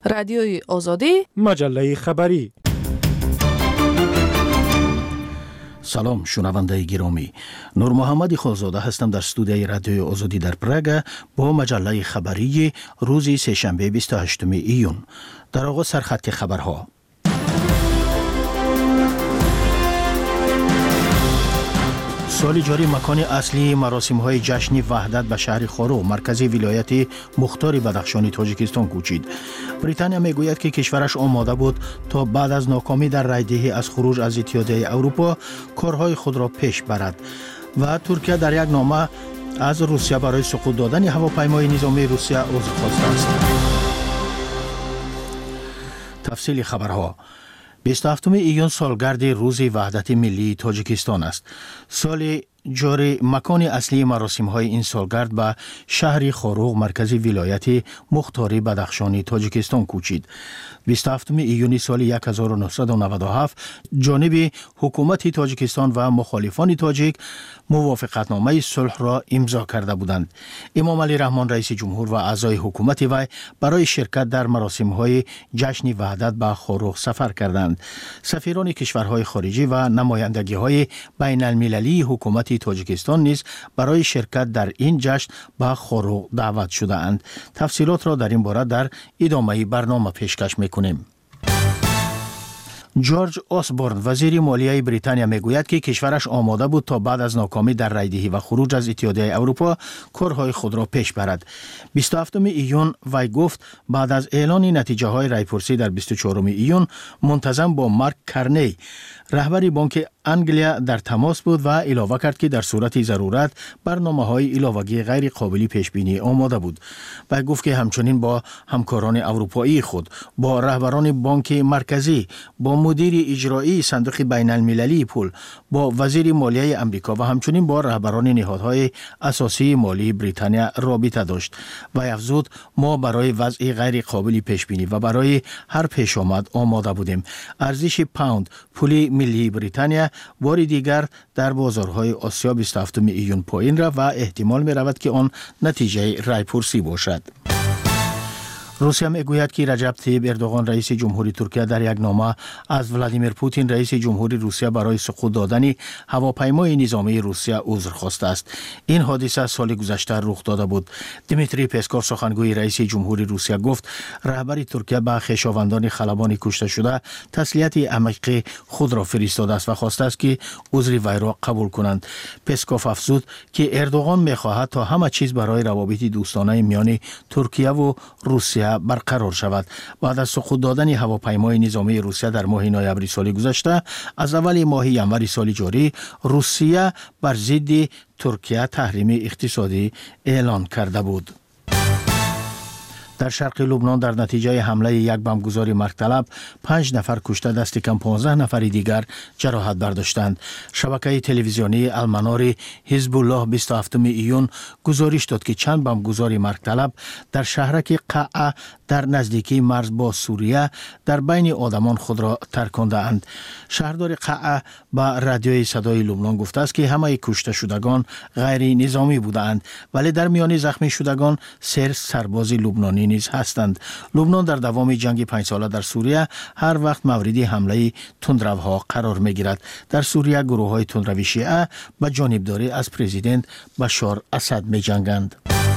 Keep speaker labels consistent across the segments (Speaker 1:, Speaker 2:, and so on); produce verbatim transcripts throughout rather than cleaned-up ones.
Speaker 1: رادیوی آزادی،
Speaker 2: مجله خبری.
Speaker 3: سلام شنونده گرامی، نور محمد خالزاده هستم در استودیوی رادیوی آزادی در پراگ با مجله خبری روز سه‌شنبه بیست و هشتم ایون. در آغاز سرخط خبرها. سال جاری مکان اصلی مراسم‌های جشن وحدت به شهر خورو مرکزی ولایت مختار بدخشان تاجیکستان کوچید. بریتانیا میگوید که کشورش آماده بود تا بعد از ناکامی در رایدهی از خروج از اتحادیه اروپا کارهای خود را پیش برد و ترکیه در یک نامه از روسیه برای سقوط دادن هواپیمای نظامی روسیه عذر خواسته است. تفصیل خبرها. بیست و هفتم ایون سالگرد روز وحدت ملی تاجیکستان است. سال جاری مکان اصلی مراسم‌های این سالگرد به شهر خوروغ مرکزی ولایت مختار بدخشان تاجیکستان کوچید. بیست و هفتم ایون سال هزار و نهصد و نود و هفت جانب حکومت تاجیکستان و مخالفان تاجیک موافقتنامه صلح را امضا کرده بودند. امام علی رحمان رئیس جمهور و اعضای حکومت وی برای شرکت در مراسم‌های جشن وحدت به خوروغ سفر کردند. سفیران کشورهای خارجی و نمایندگی‌های بین المللی حکومت تاجیکستان نیز برای شرکت در این جشن به خوروغ دعوت شده اند. تفصیلات را در این باره در ادامه برنامه پیشکش می‌کنیم. جورج آسبورن وزیر مالیه بریتانیا میگوید که کشورش آماده بود تا بعد از ناکامی در رایدهی و خروج از اتحادیه اروپا کارهای خود را پیش برد. بیست و هفتم ایون وی گفت بعد از اعلان نتیجه های رایپرسی در بیست و چهارم ایون منتظم با مارک کرنی رهبر بانک انگلیا در تماس بود و علاوه کرد که در صورت ضرورت برنامه‌های علاوه‌ای غیر قابل پیش بینی آماده بود. و گفت که همچنین با همکاران اروپایی خود، با رهبران بانک مرکزی، با مدیر اجرایی صندوق بین المللی پول، با وزیر مالیه امریکا و همچنین با رهبران نهادهای اساسی مالی بریتانیا رابطه داشت. و افزود ما برای وضع غیر قابل پیش بینی و برای هر پیش آمد آماده بودیم. ارزش پوند پول ملی بریتانیا بار دیگر در بازارهای آسیا بیست و هفتم ایون پایین رفت و احتمال می رود که آن نتیجه رایپرسی باشد. روسیه میگوید که رجب طیب اردوغان رئیس جمهوری ترکیه در یک نامه از ولادیمیر پوتین رئیس جمهوری روسیه برای سقوط دادن هواپیمای نظامی روسیه عذر خواسته است. این حادثه سال گذشته رخ داده بود. دیمیتری پسکوف سخنگوی رئیس جمهوری روسیه گفت رهبر ترکیه به خویشاوندان خلبان کشته شده تسلیت عمیق خود را فرستاده است و خواسته است که عذر وی را قبول کنند. پسکوف افزود که اردوغان میخواهد تا همه چیز برای روابط دوستانه میان ترکیه و روسیه برقرار شود. بعد از سقوط دادن هواپیمای نظامی روسیه در ماه نوامبر سال گذشته، از اول ماه ینور سال جاری روسیه بر ضد ترکیه تحریم اقتصادی اعلان کرده بود. در شرق لبنان در نتیجه حمله یک بمبگذار مرگطلب پنج نفر کشته دست کم پانزده نفر دیگر جراحت برداشتند. شبکه تلویزیونی المنار حزب الله بیست و هفتم ایون گزارش داد که چند بمبگذار مرگطلب در شهرک قعه در نزدیکی مرز با سوریه در بین آدمان خود را ترکانده اند. شهردار قعه به رادیوی صدای لبنان گفته است که همه کشته شدگان غیر نظامی بودند، ولی در میان زخمی شدگان سه سرباز لبنانی نیز هستند. لبنان در دوام جنگ پنج ساله در سوریه هر وقت مورد حمله تندروها قرار میگیرد. در سوریه گروه های تندروی شیعه به جانبداری از پرزیدنت بشار اسد می جنگند.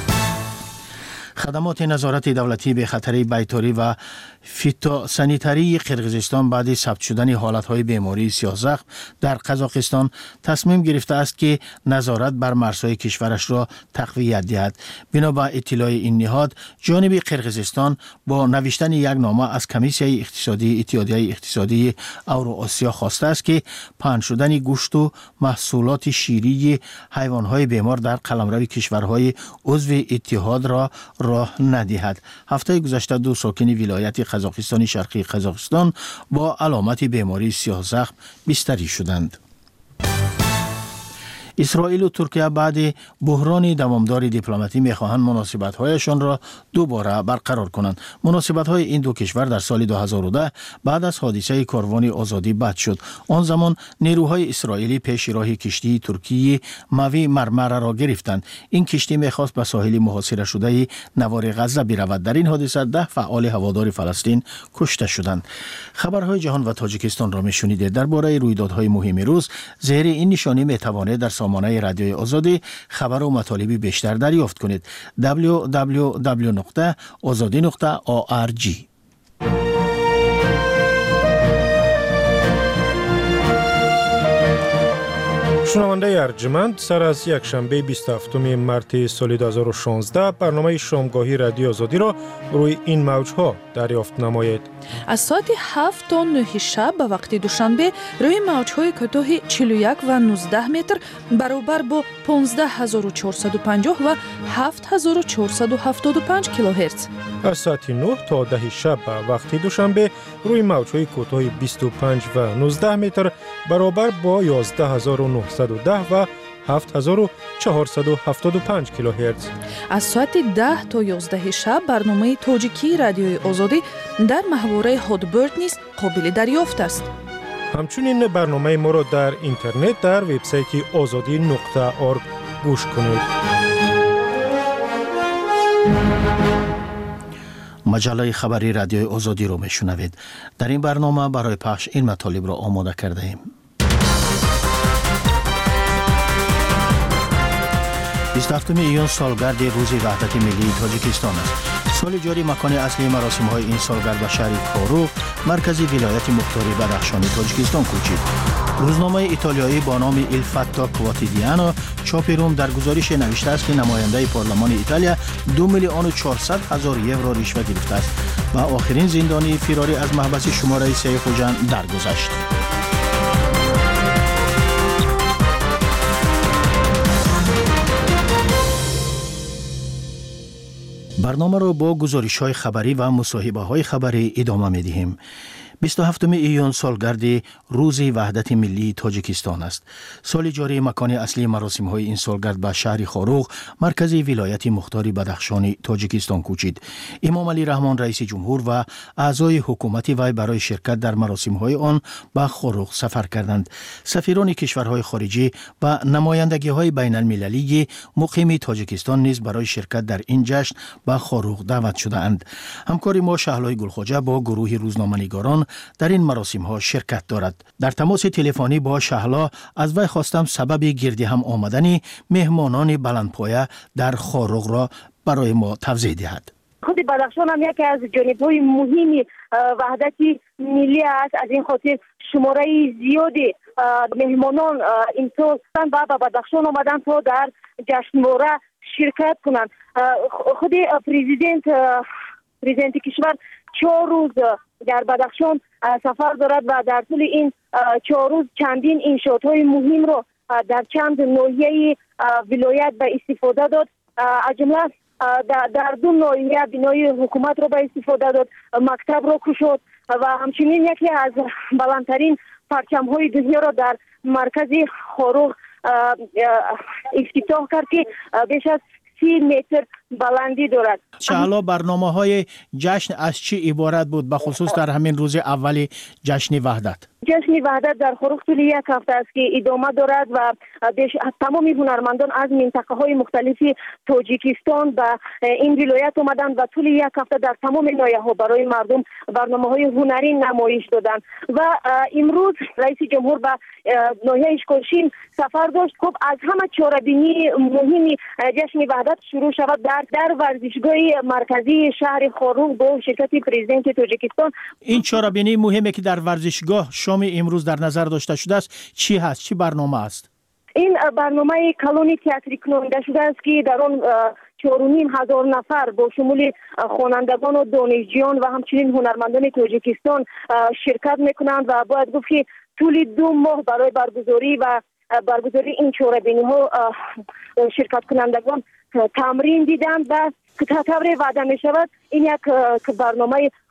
Speaker 3: خدمات نظارت دولتی به خطر بیطاری و فیتوسانیتاری قرقیزستان بعد ثبت شدن حالتهای بیماری سیاه‌زخم در قزاقستان تصمیم گرفته است که نظارت بر مرزهای کشورش را تقویت دهد. بنا به اطلاع این نهاد، جانب قرقیزستان با نوشتن یک نامه از کمیسیون اقتصادی اتحادیه اقتصادی اوراسیا خواسته است که پنهان شدن گوشت و محصولات شیری حیوانات بیمار در قلمرو کشورهای عضو اتحاد را راه ندهد. هفته گذشته دو ساکن ولایت قزاقستان شرقی قزاقستان با علامت بیماری سیاه‌زخم بستری شدند. اسرائیل و ترکیه بعد بحران دوامدار دیپلماتی میخواهند مناسبت‌هایشان را دوباره برقرار کنند. مناسبت‌های این دو کشور در سال دو هزار و ده بعد از حادثه کاروان آزادی بد شد. آن زمان نیروهای اسرائیلی پیش راه کشتی ترکیه موی مرمره را گرفتند. این کشتی میخواست به ساحل محاصره شده نوار غزه برود. در این حادثه ده فعال هوادار فلسطین کشته شدند. خبرهای جهان و تاجیکستان را میشنیدید. درباره رویدادهای مهم روز زیر این نشانی میتوانید در سامانه رادیوی آزادی خبر و مطالب بیشتر دریافت کنید. دبلیو دبلیو دبلیو نقطه آزادی نقطه او آر جی.
Speaker 1: شنونده ارجمند، سر از یک شنبه بیست و هفتم مارس سال دو هزار و شانزده برنامه شامگاهی رادیو آزادی را روی این موجها دریافت نمایید.
Speaker 2: از ساعت هفت تا نه شب به وقت دوشنبه روی موجهای کوتاه چهل و یک و نوزده متر برابر با پانزده هزار و چهارصد و پنجاه و هفت هزار و چهارصد و هفتاد و پنج کیلوهرتز.
Speaker 1: از ساعت نه تا ده شب به وقت دوشنبه روی موجهای کوتاه بیست و پنج و نوزده متر برابر با یازده هزار و نهصد و ده و هفت هزار و چهارصد و هفتاد و پنج کیلوهرتز.
Speaker 2: از ساعت ده تا یازده شب برنامه تاجیکی رادیوی آزادی در محوره هادبرد نیز قابل دریافت است.
Speaker 1: همچنین برنامه ما را در اینترنت در وبسایت آزادی نقطه اورگ گوش کنید.
Speaker 3: مجله خبری رادیوی آزادی رو میشنوید. در این برنامه برای پخش این مطالب را آماده کرده ایم. بیست و هفتم ایون سالگرد روز وحدت ملی تاجیکستان است. سال جاری مکان اصلی مراسم های این سالگرد به شهر کارو مرکزی ولایت مختاری بدخشانی تاجیکستان کوچید. روزنامه ایتالیایی با نام ایل فاتا کواتیدیانو چاپ روم در گزارش نوشته است که نماینده پارلمان ایتالیا دو میلیون و چهارصد هزار یورو رشوه گرفته است و آخرین زندانی فراری از محبس شماره سه خوجن درگذشت. برنامه را با گزارش‌های خبری و مصاحبه‌های خبری ادامه می‌دهیم. بیست و هفتم ایون سالگرد روز وحدت ملی تاجیکستان است. سال جاری مکان اصلی مراسم‌های این سالگرد به شهر خاروغ مرکزی ولایت مختاری بدخشانی تاجیکستان کوچید. امام علی رحمان رئیس جمهور و اعضای حکومت وی برای شرکت در مراسم‌های آن به خاروغ سفر کردند. سفیران کشورهای خارجی و نمایندگی‌های بین‌المللی مقیم تاجیکستان نیز برای شرکت در این جشن به خاروغ دعوت شده‌اند. همکار ما شهلای گلخواجه با گروه روزنامه‌نگاران در این مراسم ها شرکت دارد. در تماس تلفنی با شهلا از وی خواستم سبب گردی هم آمدن مهمانان بلندپایه در خاروغ را برای ما توضیح دهد.
Speaker 4: خود بدخشان هم یکی از جانب‌های مهم وحدت ملی است. از این خاطر شماره زیادی مهمانان اینطور و به بدخشان آمدن تا در جشنواره شرکت کنند. خود پرزیدنت پرزیدنت کشور چهار روز در بدخشان سفر دارد و در طول این چهار روز چندین انشاءات مهم را در چند ناحیه ولایت به استفاده داد. از جمله در دو ناحیه بنای حکومت را به استفاده داد، مکتب را گشود و همچنین یکی از بلندترین پرچم‌های دنیا را در مرکز خاروغ افتتاح کرد که بیش از سی متر بلندی دارد.
Speaker 3: شهلا برنامه های جشن از چی عبارت بود به خصوص در همین روز اولی جشن وحدت؟
Speaker 4: جشن وحدت در خاروغ طول یک هفته است که ادامه دارد و تمام هنرمندان از منطقه های مختلفی تاجیکستان به این ولایت آمدند و طول یک هفته در تمام ناحیه ها برای مردم برنامه های هنری نمایش دادند و امروز رئیس جمهور به ناحیه اشکالشین سفر داشت. خب از همه چاره‌بینی مهمی جشن وحدت شروع شود در در ورزشگاه مرکزی شهر خاروغ با شرکت پرزیدنت تاجیکستان.
Speaker 3: این چاره‌بینی مهمه که در ورزشگاه شام امروز در نظر داشته شده است چی هست؟ چی برنامه است؟
Speaker 4: این برنامه کلونی تئاتری کننده شده است که در آن چهار و نیم هزار نفر با شمول خوانندگان و دانشجویان و همچنین هنرمندان تاجیکستان شرکت میکنند و باید گفت که طول دو ماه برای برگزاری و برگزاری این چهاره‌بینی ها شرکت کنندگان تمرین دیدند و که طور وعده می شود این یک برنامه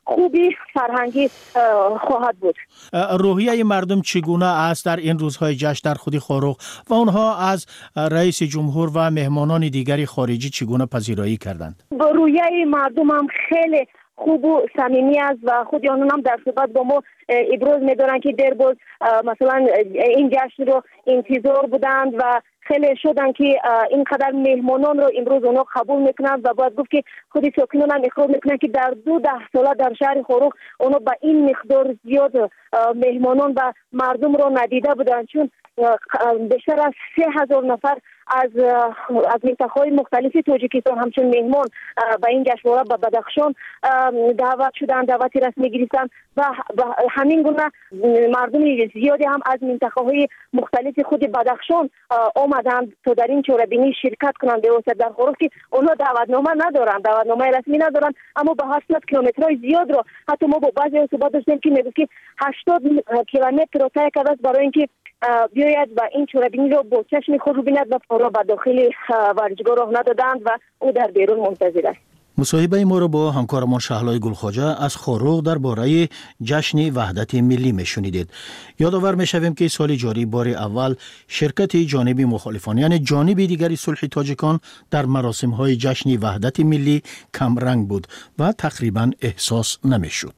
Speaker 4: خوبی فرهنگی خواهد بود.
Speaker 3: روحیه مردم چگونه است در این روزهای جشن در خود خروغ و آنها از رئیس جمهور و مهمانان دیگری خارجی چگونه پذیرایی کردند؟
Speaker 4: روحیه مردم هم خیلی خوب و صمیمی است و خود آنها هم در صحبت با ما ابراز می‌دارند که در باز مثلا این جشن رو انتظار بودند و خیلی شدن که اینقدر مهمانان رو امروز اونا قبول میکنند و باید گفت که خودی ساکنان هم اقرار میکنند که در دو ده ساله در شهر خروغ اونا با این مقدار زیاد مهمانان و مردم رو ندیده بودند، چون بیشتر از سه هزار نفر از از منطقه‌های مختلف تاجیکستان همچون مهمان به این جشنواره به بدخشان دعوت شدند، دعوت رسمی گرفتند و همین گونه مردم زیادی هم از منطقه‌های مختلف خود بدخشان آمدند تا در این چهاره‌بینی شرکت کنند به واسطه در خروغ که اونا دعوتنامه ندارند، دعوتنامه رسمی ندارند، اما به هفتاد کیلومترهای زیاد رو حتی ما با بعضی صحبت داشتیم که میگه که هشتاد کیلومتر رو طی کرده برای اینکه بیاید و این چهاره‌بینی رو با چشم خود رو بیند و پا را به داخل ورزشگاه راه ندادند و او در بیرون منتظر است.
Speaker 3: مصاحبه ما را با همکارمان شهلای گلخواجه از خروغ درباره جشن وحدت ملی میشنیدید. یادآور میشویم که سال جاری بار اول شرکت جانب مخالفان یعنی جانب دیگری صلح تاجیکان در مراسم های جشن وحدت ملی کم رنگ بود و تقریبا احساس نمیشد.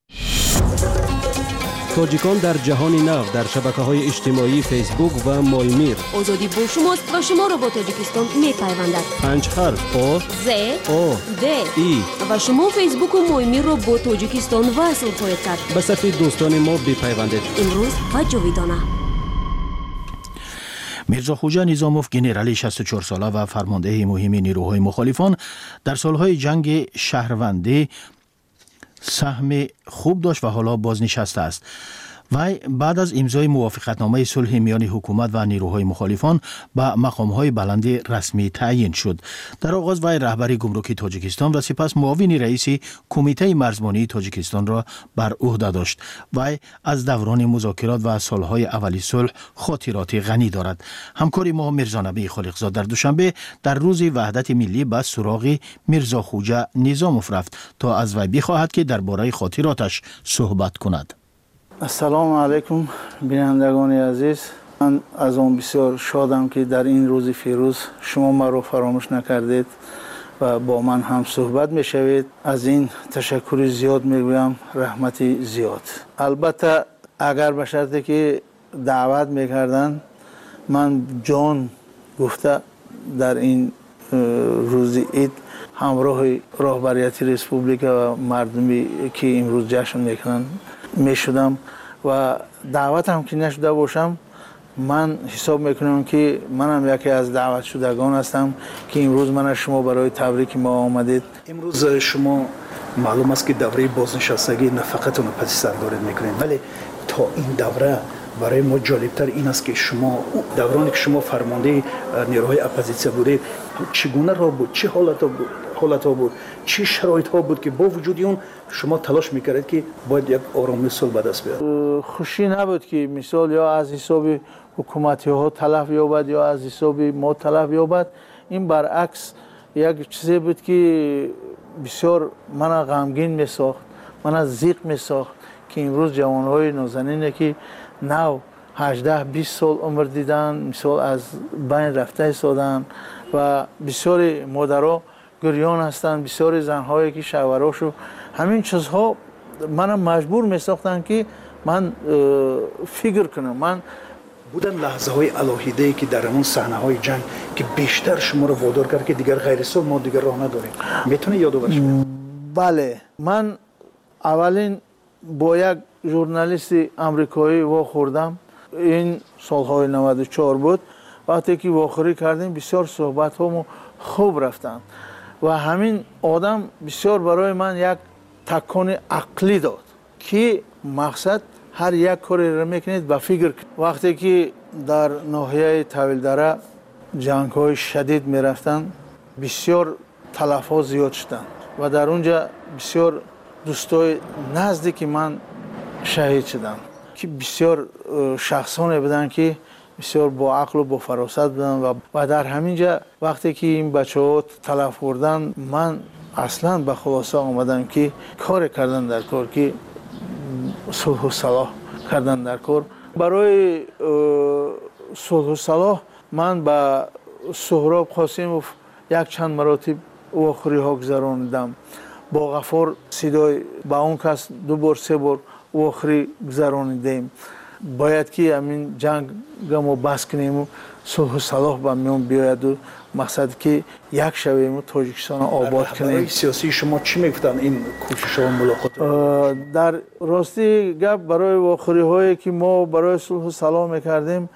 Speaker 5: تاجیکان در جهان نو در شبکه‌های اجتماعی فیسبوک و مایمیر.
Speaker 6: آزادی با شماست و شما را با تاجیکستان می‌پیوندد.
Speaker 5: پنج حرف آ
Speaker 6: ز
Speaker 5: آ
Speaker 6: د
Speaker 5: ای
Speaker 6: و شما فیسبوک و مایمیر را با تاجیکستان وصل خواهید کرد.
Speaker 5: به صفحه دوستان ما بپیوندید.
Speaker 6: امروز و جاویدانه.
Speaker 3: میرزا خوجه نظاموف گنرالی شصت و چهار ساله و فرمانده مهم نیروهای مخالفان در سالهای جنگ شهروندی سهم خوب داشت و حالا بازنشسته است. وی بعد از امضای موافقتنامه صلح میان حکومت و نیروهای مخالفان به مقامهای بلند رسمی تعیین شد. در آغاز وی رهبری گمرک تاجیکستان و سپس معاون رئیس کمیته مرزبانی تاجیکستان را بر عهده داشت. وی از دوران مذاکرات و سالهای اولی صلح خاطرات غنی دارد. همکار ما میرزا نبی خالقزاد در دوشنبه در روز وحدت ملی به سراغ میرزا خوجه نظاموف رفت تا از وی بخواهد که درباره خاطراتش صحبت کند.
Speaker 7: السلام علیکم بینندگان عزیز، من از آن بسیار شادم که در این روز فیروز شما ما رو فراموش نکردید و با من هم صحبت میشوید. از این تشکر زیاد میگویم، رحمت زیاد. البته اگر به شرطی که دعوت میکردن من جان گفته در این روز عید همراه رهبریت ریسپوبلیکا و مردمی که امروز جشن میکنن می شدم و دعوت هم که نشده باشم من حساب میکنم که منم یکی از دعوت شدگان هستم که امروز من از شما برای تبریک ما آمدید.
Speaker 8: امروز شما معلوم است که دوره بازنشستگی نه فقط اون پسند دارید میکنید، ولی تا این دوره برای ما جالبتر این است که شما دورانی که شما فرمانده نیروهای اپوزیسیون بودید چگونه راه بود، چه حالت بود حالت ها بود، چه شرایط ها بود که با وجود اون شما تلاش میکردید که باید یک آرامی صلح به دست بیارید؟
Speaker 7: خوشی نبود که مثال یا از حساب حکومتی ها تلف یابد یا از حساب ما تلف یابد. این برعکس یک چیزی بود که بسیار من غمگین میساخت، من زیق میساخت که امروز جوانهای نازنینی که نو هجده بیست سال عمر دیدن مثال از بین رفته ایستادن و بسیار مادرها گریان هستند، بسیار زنهایی که شوهراشو همین چیزها منم مجبور میساختن که من فکر کنم. من
Speaker 8: بودن لحظه های الهیده‌ای که در اون صحنه های جنگ که بیشتر شما رو وادار کرد که دیگر غیر صلح ما دیگر راه نداریم، میتونه یادآوری کنید؟
Speaker 7: بله، من اولین با یک ژورنالیست آمریکایی واخوردم، این سالهای نود و چهار بود. وقتی که واخوری کردیم بسیار صحبت ها خوب رفتن و همین آدم بسیار برای من یک تکان عقلی داد که مقصد هر یک کاری را میکنید با فکر. وقتی که در ناحیه طویل دره جنگ های شدید میرفتن بسیار تلف ها زیاد شدن و در اونجا بسیار دوستای نزدیک من شهید شدن که بسیار شخصانی بودن که بسیار با عقل و با فراست بودن و, و در همینجا وقتی که این بچه ها تلف خوردن من اصلا به خلاصه آمدم که کار کردن در کار که صلح و صلاح کردن در کار. برای صلح و صلاح من با سهراب قاسموف یک چند مراتب واخری ها گذراندم. با غفار سیدای با اون کس دو بار سه بار واخری گذراندیم. باید که همین جنگ گمو بس کنیم و صلح و صلاح با میون بیاید و مقصد که یک شویم و تاجیکستان آباد کنیم.
Speaker 8: برای سیاسی شما چی میگفتن این کوشش ها ملاقات؟
Speaker 7: در راستی گپ برای واخری هایی که ما برای صلح و صلاح میکردیم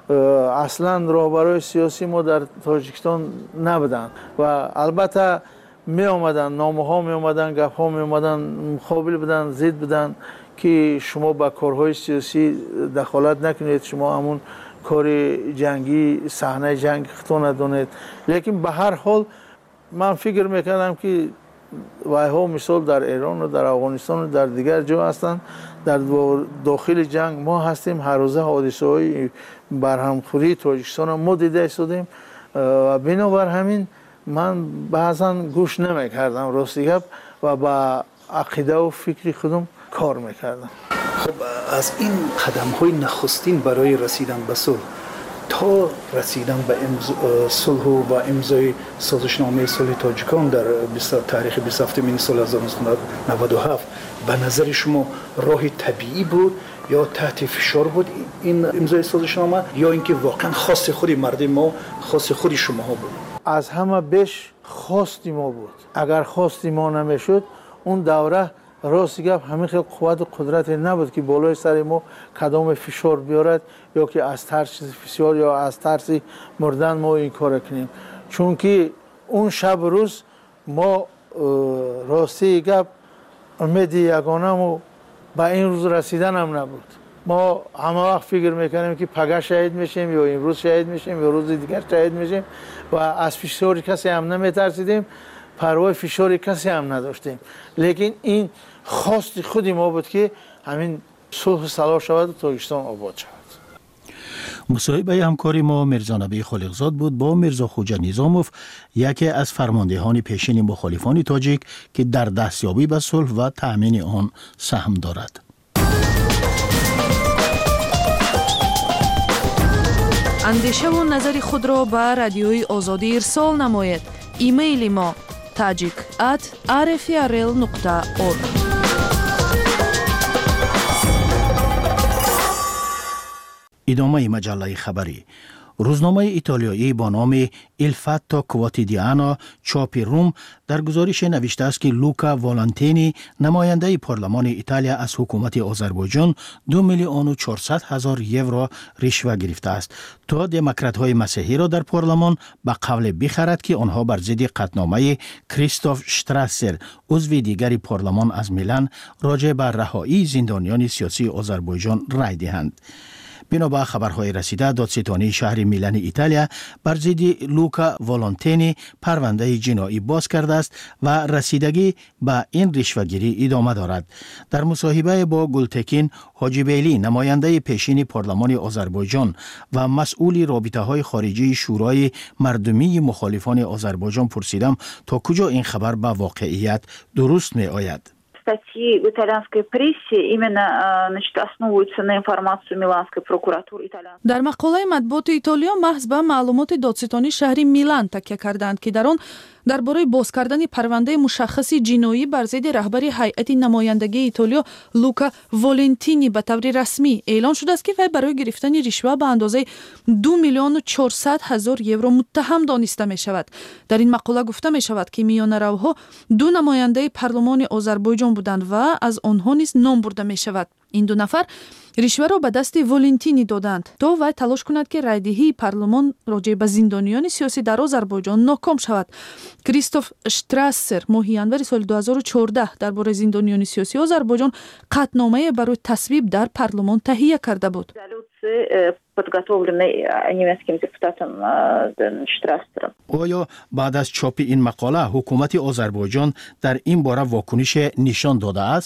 Speaker 7: اصلا راهبرای سیاسی ما در تاجیکستان نبودن و البته می آمدن نامه ها می آمدن گپ ها می آمدن مقابل بودن ضد بودن که شما با کارهای سیاسی دخالت نکنید، شما همون کار جنگی صحنه جنگ خطا ندانید. لیکن به هر حال من فکر میکردم که وایها مثال در ایران و در افغانستان و در دیگر جا هستند، در داخل جنگ ما هستیم، هر روزه حادثه های برهمخوری تاجیکستان ما دیده ایستادیم و بنابر همین من بعضا گوش نمیکردم راستی گپ و با عقیده و فکر خودم کار میکردم.
Speaker 8: خب از این قدم های نخستین برای رسیدن به صلح تا رسیدن به صلح و با امضای سازشنامه صلح تاجیکان در تاریخ بیست و هفتم سال هزار و نهصد و نود و هفت به نظر شما راه طبیعی بود یا تحت فشار بود این امضای سازشنامه یا اینکه واقعا خواست خود مردم ما خواست خود شما ها بود؟
Speaker 7: از همه بیش خواست ما بود. اگر خواست ما نمیشد اون دوره راستی گپ همین خیلی قوت و قدرت نبود که بالای سر ما کدام فشار بیارد یا که از ترس فشار یا از ترس مردن ما این کار کنیم. چون که اون شب روز ما راستی گپ امید یگانه و به این روز رسیدن هم نبود. ما همه وقت فکر میکنیم که پگاه شهید میشیم یا امروز شهید میشیم یا روز دیگر شهید میشیم و از فشار کسی هم نمیترسیدیم، پروای فشار کسی هم نداشتیم. لیکن این خواست خود ما بود که همین صلح و صلاح شود و تاجیکستان آباد شود.
Speaker 3: مصاحبه همکاری ما میرزا نبی خالقزاد بود با میرزا خوجا نیزاموف، یکی از فرماندهان پیشین مخالفان تاجیک که در دستیابی به صلح و تأمین آن سهم دارد.
Speaker 2: اندیشه و نظر خود را به رادیوی آزادی ارسال نماید. ایمیل ما tajik at r f r l nokta org.
Speaker 3: ادامه مجله خبری. روزنامه ایتالیایی با نام ایل فاتو کواتیدیانو چاپ روم در گزارش نوشته است که لوکا والنتینی نماینده پارلمان ایتالیا از حکومت آذربایجان دو میلیون و چهارصد هزار یورو رشوه گرفته است تا دموکرات های مسیحی را در پارلمان به قول بخرد که آنها بر ضد قطعنامه کریستوف شتراسر عضو دیگر پارلمان از میلان راجع به رهایی زندانیان سیاسی آذربایجان رای دهند. بنابر خبرهای رسیده دادستانی شهر میلان ایتالیا بر ضد لوکا والنتینی پرونده جنایی باز کرده است و رسیدگی به این رشوه‌گیری ادامه دارد. در مصاحبه با گلتکین حاجیبیلی نماینده پیشین پارلمان آذربایجان و مسئول رابطه‌های خارجی شورای مردمی مخالفان آذربایجان پرسیدم تا کجا این خبر به واقعیت درست می آید.
Speaker 9: Статьи в итальянской прессе именно значит, основываются на информацию Миланской прокуратуры итальянской.
Speaker 2: در مقاله مطبوعات ایتالیا محض به معلومات دادستانی شهر میلان تکیه کردند که در آن درباره باز کردن پرونده مشخصی جنایی بر ضد رهبر هیئت نمایندگی ایتالیا لوکا والنتینی به طور رسمی اعلان شده است که وی برای گرفتن رشوه به اندازه دو میلیون و چهارصد هزار یورو متهم دانسته می شود. در این مقاله گفته می شود که میان روها دو نماینده پارلمان آذربایجان بودند و از آنها نیز نام برده می شود. این دو نفر رشوه را به دست والنتینی دادند تا وی تلاش کند که رایدهی پارلمان راجع به زندانیان سیاسی در آذربایجان ناکام شود. کریستوف شتراسر ماه ژانویه سال دو هزار و چهارده درباره زندانیان سیاسی آذربایجان قطعنامه برای تصویب در پارلمان تهیه کرده بود.
Speaker 3: آیا بعد از چاپ این مقاله حکومت آذربایجان در این باره واکنش نشان داده است؟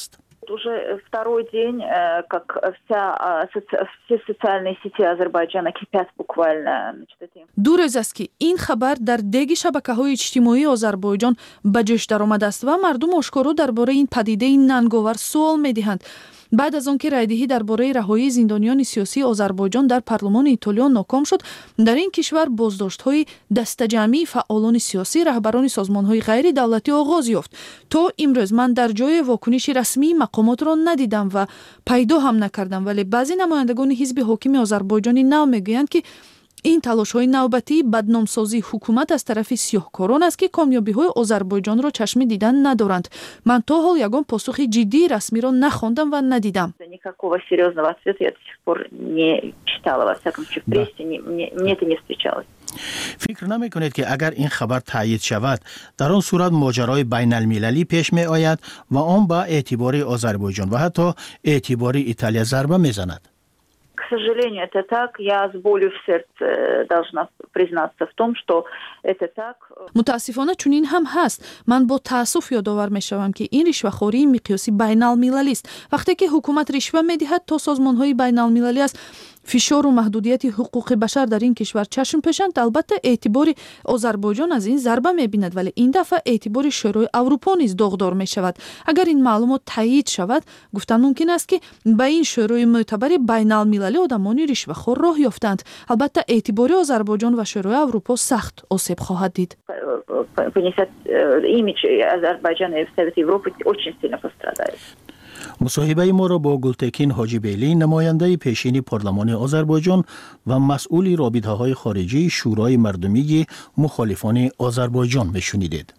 Speaker 9: Уже второй день, как вся, все социальные сети Азербайджана кипят буквально.
Speaker 2: ду рӯз аст ки ин хабар дар деги шабакаҳои иҷтимоии Озарбойҷон ба ҷӯш даромадааст ва мардум ошкоро дар бораи ин падидаи нанговар суол медиҳанд. баъд аз он ки райдиҳӣ дар бораи раҳоии зиндониёни сиёсии Озарбойҷон дар парлумони Итолиё ноком шуд, дар ин кишвар боздоштҳои дастаҷамъии фаъолони сиёсӣ, раҳбарони созмонҳои ғайридавлатӣ оғоз ёфт. То имрӯз ман дар ҷое вокуниши расмии мақомотро надидам ва пайдо ҳам накардам, вале баъзе намояндагони ҳизби ҳокими Озарбойҷони нав мегӯянд, ки ин талошҳои навбатии бадномсозии ҳукумат аз тарафи сиёҳкорон аст, ки камёбиҳои Озарбойҷонро чашми дидан надоранд. Ман то ҳол ягон посухи ҷиддии расмиро нахондам ва надидам.
Speaker 9: Никакого серьезного ответа я до сих пор не читала, во всяком случае, в прессе, не, мне, мне это не встречалось.
Speaker 3: فکر نمی کنید که اگر این خبر تایید شود در آن صورت ماجرای بین المللی پیش می آید و آن با اعتباری آذربایجان و حتی اعتباری ایتالیا ضربه می زند؟
Speaker 9: К сожалению, это так. Я с болью в сердце должна признаться в том, что это так.
Speaker 2: متاسفانه چنین هم هست. من با تأسف یادآور میشوم که این رشوه‌خواری مقیاسی بین المللی است. وقتی که حکومت رشوه میدهد تا سازمان‌های بین المللی است فشار و محدودیت حقوق بشر در این کشور چشم پوشند، البته اعتبار آذربایجان از این ضربه می‌بیند، ولی این دفعه اعتبار شورای اروپا نیز داغدار می‌شود. اگر این معلومات تایید شود، گفتن ممکن است که به این شورای معتبر بین المللی آدمانی رشوه‌خوار راه یافتند. البته اعتبار آذربایجان و شورای اروپا سخت آسیب خواهد دید.
Speaker 9: Понесет имидж Азербайджана и Совета Европы очень сильно пострадает.
Speaker 3: مصاحبه ما را با گلتکین حاجی بیلی، نماینده پیشین پارلمان آذربایجان و مسئول رابطه‌های خارجی شورای مردمی مخالفان آذربایجان بشنیدید.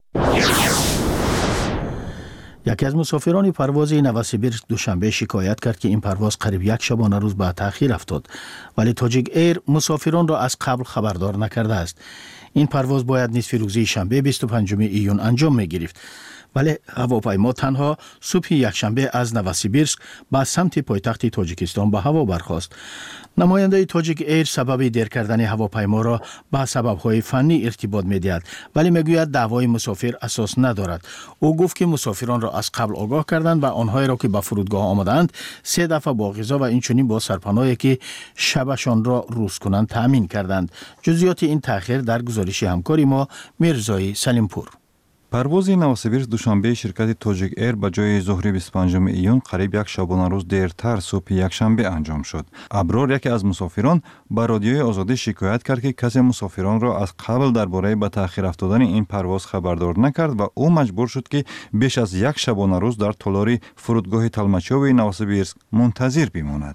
Speaker 3: یکی از مسافران پرواز نوسیبیرسک دوشنبه شکایت کرد که این پرواز قریب یک شبانه روز به تأخیر افتاد، ولی تاجیک ایر مسافران را از قبل خبردار نکرده است. این پرواز باید نصف روزی شنبه بیست و پنجم ایون انجام می گرفت، ولی هواپیما تنها صبح یکشنبه از نوسیبیرسک به سمت پایتخت تاجیکستان به هوا برخاست. نماینده تاجیک ایر سبب دیر کردن هواپیما را به سبب‌های فنی ارتباط می‌دهد، ولی میگوید دعوای مسافر اساس ندارد. او گفت که مسافران را از قبل آگاه کردند و آنهایی را که به فرودگاه آمدند سه دفعه با غذا و اینچنین با سرپناهی که شبشان را روز کنند تأمین کردند. جزئیات این تأخیر در گزارش همکاری ما میرزای سلیمپور.
Speaker 10: پرواز نوسیبیرسک دوشنبه شرکت تاجیک ایر به جای ظهر بیست و پنجم ایون قریب یک شبانه روز دیرتر صبح یکشنبه انجام شد. ابرار یکی از مسافران به رادیوی آزادی شکایت کرد که کسی مسافران را از قبل درباره به تأخیر افتادن این پرواز خبردار نکرد و او مجبور شد که بیش از یک شبانه روز در تالار فرودگاه تلمچوی نوسیبیرسک منتظر بماند.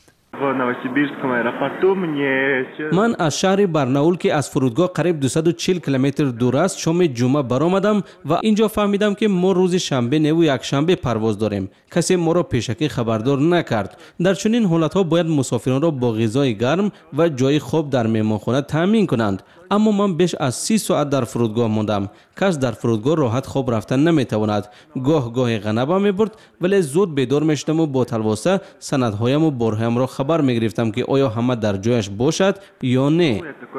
Speaker 5: من از شهر برناول که از فرودگاه قریب دویست و چهل کیلومتر دور است شام جمعه برآمدم و اینجا فهمیدم که ما روز شنبه نو یک شنبه پرواز داریم. کسی ما را پیشکی خبردار نکرد. در چنین حالت‌ها باید مسافران را با غذای گرم و جای خواب در مهمانخانه تامین کنند. اما من بیش از سی ساعت در فرودگاه ماندم. کس در فرودگاه راحت خواب رفتن نمیتواند. گاه گاه غنبه میبرد، ولی زود بیدار میشدم و با تلواسه سندهایم و بارهایم را خبر میگرفتم که آیا همه در جایش باشد یا نه.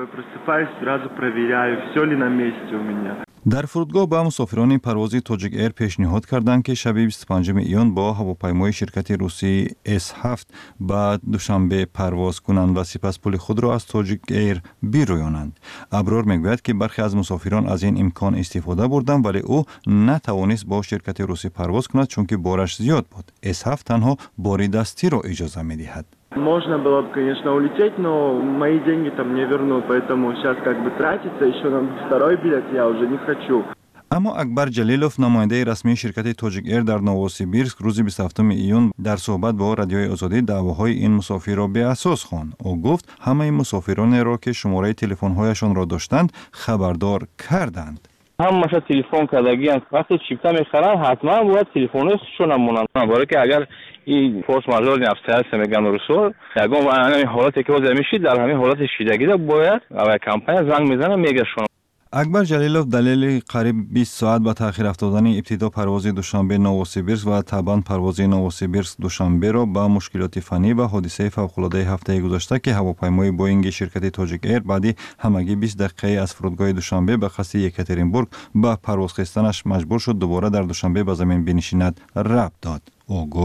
Speaker 10: در فرودگاه با مسافران پرواز تاجیک ایر پیشنهاد کردند که شب بیست و پنجم ایون با هواپیمای شرکت روسی اس هفت به دوشنبه پرواز کنند و سپس پول خود را از تاجیک ایر بیرویانند. ابرار میگوید که برخی از مسافران از این امکان استفاده بردند، ولی او نتوانست با شرکت روسی پرواز کند چون که بارش زیاد بود. اس هفت تنها باری دستی را اجازه میدهد.
Speaker 11: Можно было бы, конечно, улететь, но мои деньги там не вернут, поэтому сейчас как бы тратиться еще на второй билет я уже не хочу.
Speaker 10: اما اکبر جلیلوف نماینده رسمی شرکت تاجیک ایر در نوسیبیرسک روز بیست و هفتم ایون در صحبت با رادیوی آزادی دعواهای این مسافر را به اساس خواند. او گفت همه مسافران را که شماره تلفن‌هایشان را داشتند خبردار کردند.
Speaker 12: هم مثلا تلفن کردگیان وقتی چیپتا میخرن حتما باید تلفنشون هم مونن. برای که اگر این فورس ماژور نفته هست میگن رسول یگان همین حالتی که وضع میشید در همین حالت شیدگی ده باید اول کمپانی زنگ میزنه میگه شما.
Speaker 10: اکبر جلیلوف دلیل قریب بیست ساعت به تأخیر افتادن ابتدا پرواز دوشنبه نوسیبیرسک و طبعا پرواز نوسیبیرسک دوشنبه را با مشکلات فنی و حادثه فوق‌العاده هفته گذشته که هواپیمای بوئینگ شرکت تاجیک ایر بعد همگی بیست دقیقه از فرودگاه دوشنبه به قصد یکاترینبورگ به پرواز خواستنش مجبور شد دوباره در دوشنبه به زمین بنشیند ربط داد. او گفت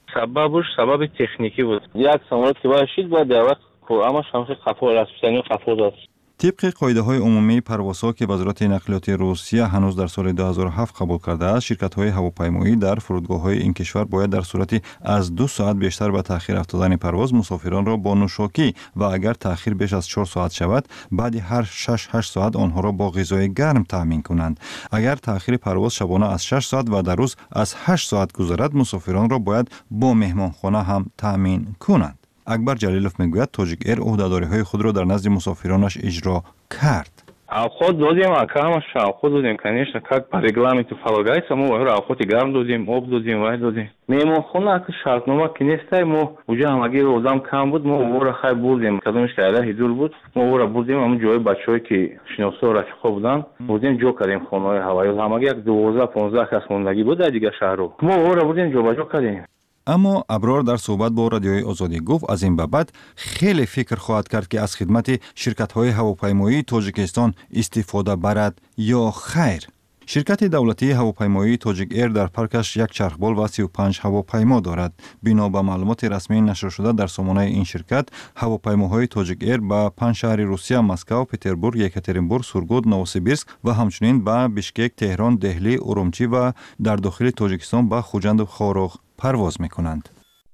Speaker 12: сабабуш сабаби техникӣ буд. Як самолет ки бояд шид бояд дар вақт ҳамаш ҳамаша қафол расписании қафол аст.
Speaker 10: طبق قاعده‌های عمومی پروازها که وزارت نقلیات روسیه هنوز در سال دو هزار و هفت قبول کرده است، شرکت‌های هواپیمایی در فرودگاه‌های این کشور باید در صورت از دو ساعت بیشتر به تأخیر افتادن پرواز مسافران را با نوشاکی و اگر تأخیر بیش از چهار ساعت شود، بعد هر شش هشت ساعت آنها را با غذای گرم تأمین کنند. اگر تأخیر پرواز شبانه از شش ساعت و در روز از هشت ساعت گذرد، مسافران را باید با مهمانخانه هم تأمین کنند. اکبر جلیلوف میگوید تاجیک ایر عهده‌داری‌های خود را در نزد مسافرانش اجرا کرد.
Speaker 12: Алхот додим, а камаш алхот додим, конечно, как по регламенту полагается, мы алхоти гарм додим, об додим, вай додим. Меҳмонхона ки шартнома ки нестай, мо уҷа ҳамаги одам кам буд, мо вора хай бурдим, кадомиш ки алайҳи дур буд, мо вора бурдим, ҳамун ҷои бачаҳое ки шиносо рафиқо будан, бурдим ҷо кардем хонаҳои ҳавайё, ҳамаги як дувоздаҳ понздаҳ кас мондагӣ буд дар дигар шаҳрҳо. Мо вора бурдим, ҷобаҷо кардем.
Speaker 10: اما ابرار در صحبت با رادیوی آزادی گفت از این به بعد خیلی فکر خواهد کرد که از خدمت شرکت‌های هواپیمایی تاجیکستان استفاده برد یا خیر. شرکت دولتی هواپیمایی تاجیک ایر در پارکش یک چرخبال و سی و پنج هواپیما دارد. بنا به معلومات رسمی نشر شده در سامانه این شرکت، هواپیماهای تاجیک ایر به پنج شهر روسیه، مسکو، پتربورگ، یکاترینبورگ، سورگود، نووسیبیرسک و همچنین به بیشکک، تهران، دهلی، ارومچی و در داخل تاجیکستان به خوجند و خاروغ پرواز میکنند.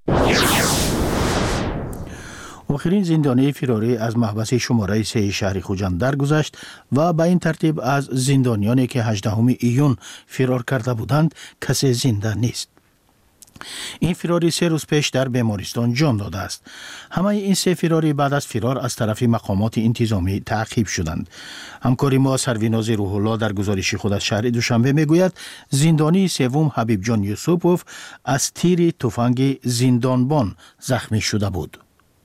Speaker 3: آخرین زندانی فراری از محبس شماره سه شهر خوجند درگذشت و به این ترتیب از زندانیانی که هجدهم ایون فرار کرده بودند کسی زنده نیست. این فراری سه روز پیش در بیمارستان جان داده است. همه این سه فراری بعد از فرار از طرف مقامات انتظامی تعقیب شدند. همکاری ما سرویناز روح الله در گزارش خود از شهر دوشنبه میگوید زندانی سوم حبیب جان یوسپوف از تیر تفنگ زندانبان زخمی شده بود.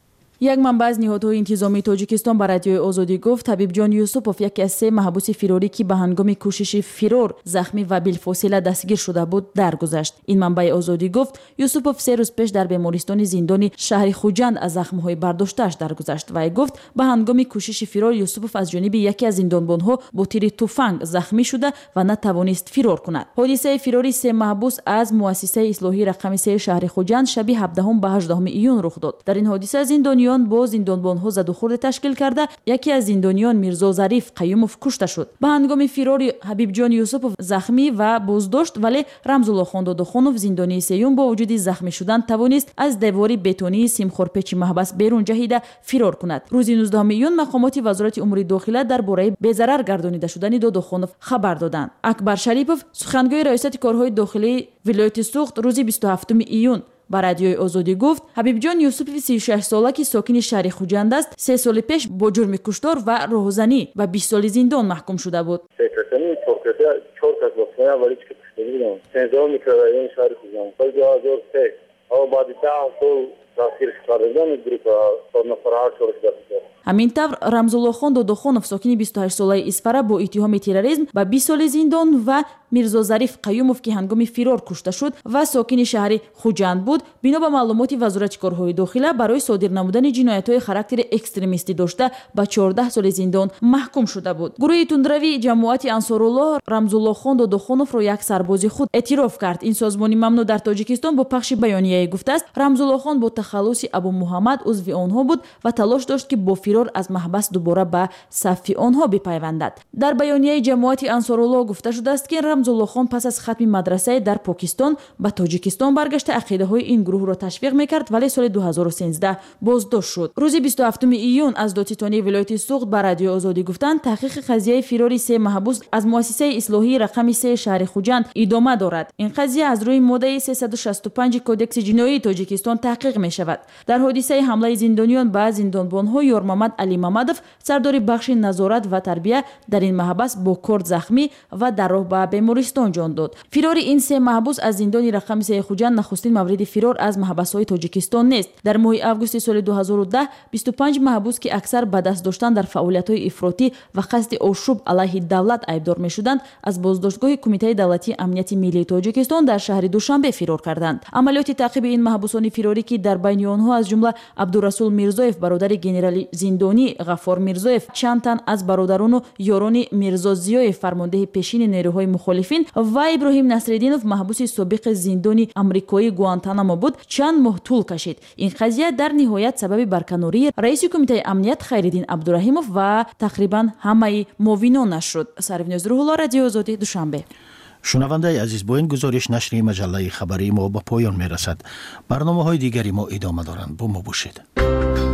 Speaker 13: یک منبع از نهادهای انتظامی تاجیکستان به رادیوی آزادی گفت حبیب جان یوسپوف یکی از سه محبوس فراری که به هنگام کوشش فرار زخمی و بالفاصله دستگیر شده بود درگذشت. این منبع آزادی گفت یوسپوف سه روز پیش در بیمارستان زندانی شهر خوجند از زخم‌های برداشته‌اش درگذشت و گفت به هنگام کوشش فرار یوسپوف از جانب یکی از زندانبان‌ها با تیر تفنگ زخمی شده و نتوانست فرار کند. حادثه فراری سه محبوس از مؤسسه اصلاحی رقم سه شهر خوجند شب هفدهم به هجدهم ایون رخ داد. در این حادثه زندانیان با زندانبان‌ها زد و خورد تشکیل کرده یکی از زندانیان میرزا ظریف قیوموف کشته شد. به هنگام فرار حبیب جان یوسپوف زخمی و بازداشت ولی رمزالله خان دادخانوف زندانی سیوم با وجود زخمی شدن توانست از دیواری بتونی سیمخورپیچ محبس بیرون جهیده فرار کند. روز نوزدهم میون مقامات وزارت امور داخله درباره بی‌ضرر گردانیده شدن دادخانوف خبر دادند. اکبر شریپوف سخنگوی ریاست کارهای داخلی ولایت سوخت روز بیست و هفتم ایون با رادیوی آزادی گفت حبیب جان یوسپوف سی و شش ساله که ساکن شهر خوجند است سه سال پیش با جرم کشتار و راهزنی و بیست سال زندان محکوم شده بود.
Speaker 14: سکرتری توکته چهار کس واسه ولی که کشته بودم. سنجا میکردن شهر خوجند. سال دو هزار و سه اما بعد ده سال تاخیر کردن گروه سازمان فرار شده.
Speaker 13: همین طور رمزالله خان دادخانوف ساکن بیست و هشت ساله اسفره با اتهام تروریسم و بیست سال زندان و میرزا ظریف قیوموف که هنگام فرار کشته شد و ساکن شهر خوجند بود بنا به معلومات وزارت کارهای داخله برای صادر نمودن جنایت‌های خاراکتر اکستریمیستی داشته به چهارده سال زندان محکوم شده بود. گروه تندروی جماعت انصارالله رمزالله خان دادخانوف را یک سرباز خود اعتراف کرد. این سازمان ممنوع در تاجیکستان با پخش بیانیه گفته است رمزالله خان با تخلص ابو محمد عضو آنها بود و تلاش داشت که با فرار از محبس دوباره به صف آنها بپیوندد. در بیانیه جماعت انصارالله گفته شده است که رمزالله خان پس از ختم مدرسه در پاکستان به تاجیکستان برگشته عقیده های این گروه را تشویق میکرد ولی سال دو هزار و سیزده بازداشت شد. روز بیست و هفتم ایون از دادستانی ولایت سوخت به رادیو آزادی گفتند تحقیق قضیه فراری سه محبوس از مؤسسه اصلاحی رقم سه شهر خوجند ادامه دارد. این قضیه از روی ماده سیصد و شصت و پنج کودکس جنایی تاجیکستان تحقیق می شود. در حادثه حمله زندانیان به زندانبان‌ها یار محمد علی محمدوف سردار بخش نظارت و تربیه در این محبس با کارد زخمی و در راه به بیمارستان جان داد. فرار این سه محبوس از زندان رقم سه خوجند نخستین مورد فرار از محبس‌های تاجیکستان نیست. در ماه آگوست سال دو هزار و ده بیست و پنج محبوس که اکثر به دست داشتن در فعالیت‌های افراطی و قصد آشوب علیه دولت ایبدار می‌شدند از بازداشتگاه کمیته دولتی امنیت ملی تاجیکستان در شهر دوشنبه فرار کردند. عملیات تعقیب این محبوسان فراری که در байни онҳо аз ҷумла абдурасул мирзоев бародари генерали зиндонӣ ғаффор мирзоев, чанд тан аз бародарону ёрони мирзо зиёев фармондеҳи пешини нерӯҳои мухолифин ва иброҳим насриддинов маҳбуси собиқи зиндони амрикои гуантанамо буд чанд моҳ тӯл кашид. ин қазия дар ниҳоят сабаби барканории раиси кумитаи амният хайриддин абдураҳимов ва тақрибан ҳамаи муовинонаш шуд. Сарвиноз Рӯҳулло, Радиои Озодӣ, Душанбе.
Speaker 3: шунавандаи азиз, бо ин гузориш нашри маҷаллаи хабарии мо ба поён мерасад. барномаҳои дигари мо идома доранд. бо мо бошед.